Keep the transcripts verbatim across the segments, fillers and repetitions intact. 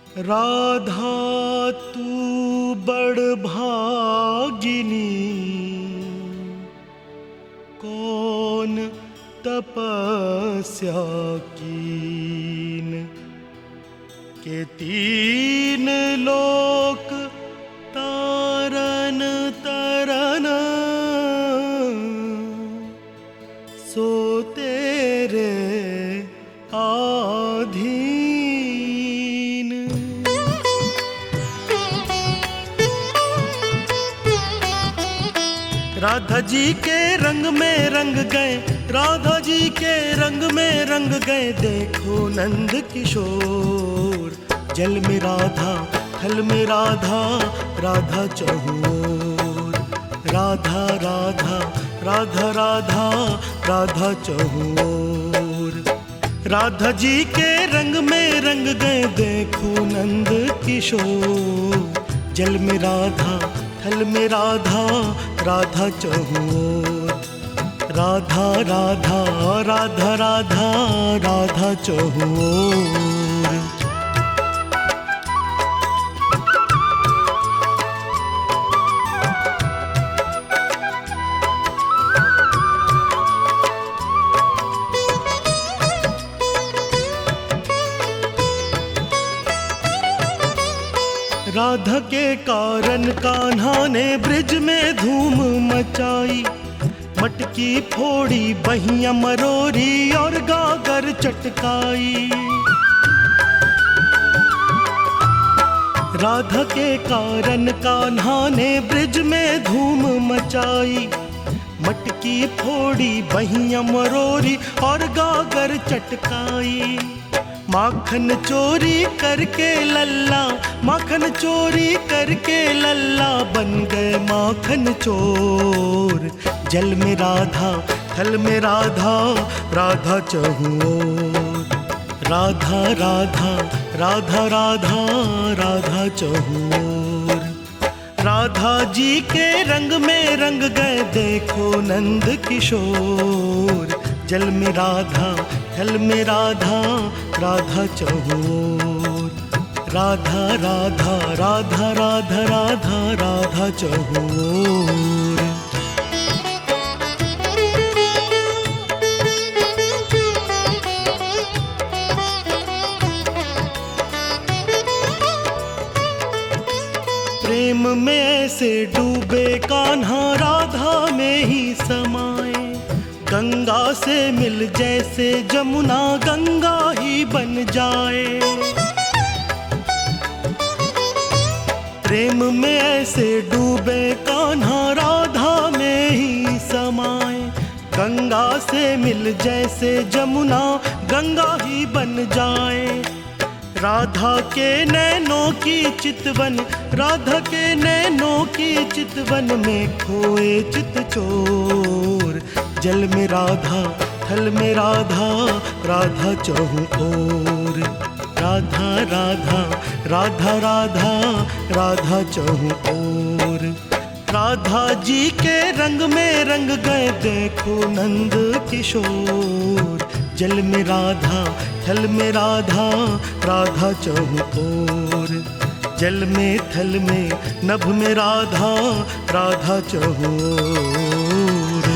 राधा तू बड़ भागिनी, कौन तपस्या कीन, के तीन लोक तारन तरन, सो तेरे आधीन। राधा जी के रंग में रंग गए, राधा जी के रंग में रंग गए, देखो नंद किशोर। जल में राधा, थल में राधा, राधा चहुओर। राधा राधा राधा राधा राधा चहुओर। राधा जी के रंग में रंग गए, देखो नंद किशोर। जल में राधा, थल में राधा, राधा चहुओर। राधा राधा राधा राधा राधा चहुओर। राधा के कारण कान्हा ने ब्रिज में धूम मचाई, मटकी फोड़ी बहिया मरोरी और गागर चटकाई। राधा के कारण कान्हा ने ब्रिज में धूम मचाई, मटकी फोड़ी बहिया मरोरी और गागर चटकाई। माखन चोरी करके लल्ला, माखन चोरी करके लल्ला, बन गए माखन चोर। जल में राधा, थल में राधा, राधा चहुओर। राधा राधा राधा राधा राधा चहुओर। राधा जी के रंग में रंग गए, देखो नंद किशोर। जल में राधा, थल में राधा, राधा चहुओर। राधा राधा राधा राधा राधा राधा चहुओर। प्रेम में ऐसे डूबे कान्हा, राधा में ही समाए। गंगा से मिल जैसे जमुना, गंगा ही बन जाए। प्रेम में ऐसे डूबे कान्हा, राधा में ही समाए। गंगा से मिल जैसे जमुना, गंगा ही बन जाए। राधा के नैनों की चितवन, राधा के नैनों की चितवन में खोए चित चोर। जल में राधा, थल में राधा, राधा चहुओर। राधा राधा राधा राधा राधा चहुओर। राधा जी के रंग में रंग गए, देखो नंद किशोर। जल में राधा, थल में राधा, राधा चहुओर। जल में थल में नभ में राधा, राधा चहुओर।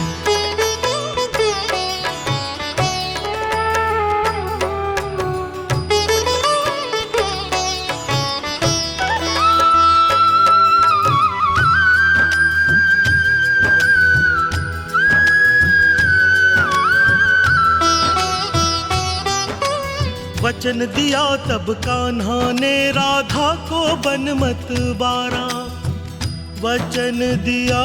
वचन दिया तब कान्हा ने राधा को बन मत बारा। वचन दिया,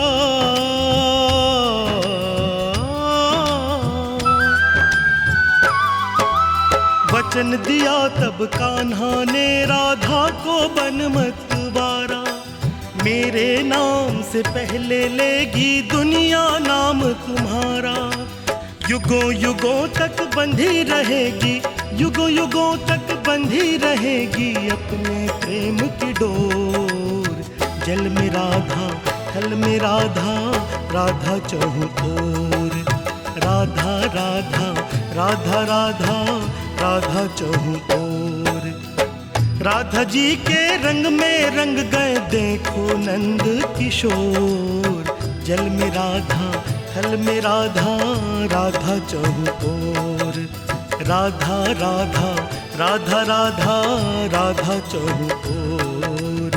वचन दिया तब कान्हा ने राधा को बन मत बारा। मेरे नाम से पहले लेगी दुनिया नाम तुम्हारा। युगों युगों तक बंधी रहेगी, युगों युगों तक बंधी रहेगी अपने प्रेम की डोर। जल में राधा, थल में राधा, राधा चहुओर। राधा राधा राधा राधा राधा चहुओर। राधा जी के रंग में रंग गए देखो नंद किशोर। जल में राधा थल में राधा, राधा चहुओर। राधा राधा राधा राधा राधा चहुओर।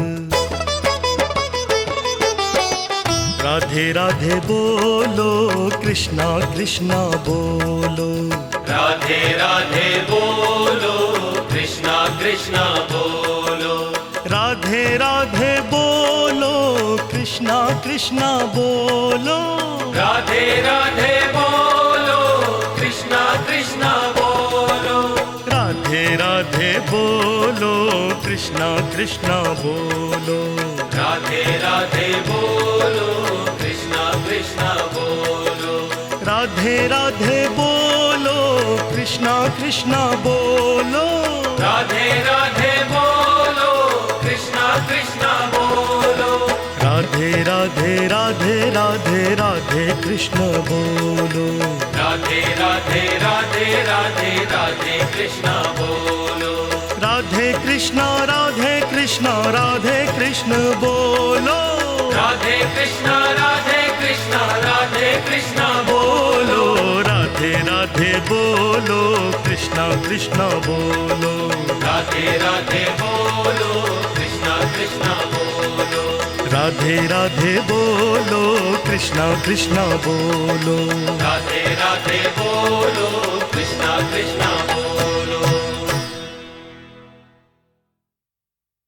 राधे राधे बोलो कृष्णा कृष्णा बोलो। राधे राधे बोलो कृष्णा कृष्णा बोलो। राधे राधे बोलो कृष्णा कृष्णा बोलो। राधे राधे बोलो कृष्णा कृष्णा बोलो। राधे राधे बोलो कृष्णा कृष्णा बोलो। राधे राधे बोलो कृष्णा कृष्णा बोलो। राधे राधे बोलो कृष्णा कृष्णा बोलो। राधे राधे बोलो कृष्णा कृष्णा बोलो। राधे राधे राधे राधे राधे कृष्ण बोलो। राधे राधे राधे राधे राधे कृष्णा बोलो। राधे कृष्णा राधे कृष्णा राधे कृष्ण बोलो। राधे कृष्णा राधे कृष्णा राधे कृष्णा बोलो। राधे राधे बोलो कृष्णा कृष्णा बोलो। राधे राधे बोलो कृष्णा कृष्णा बोलो। राधे राधे बोलो कृष्णा कृष्णा बोलो। राधे राधे बोलो कृष्णा कृष्णा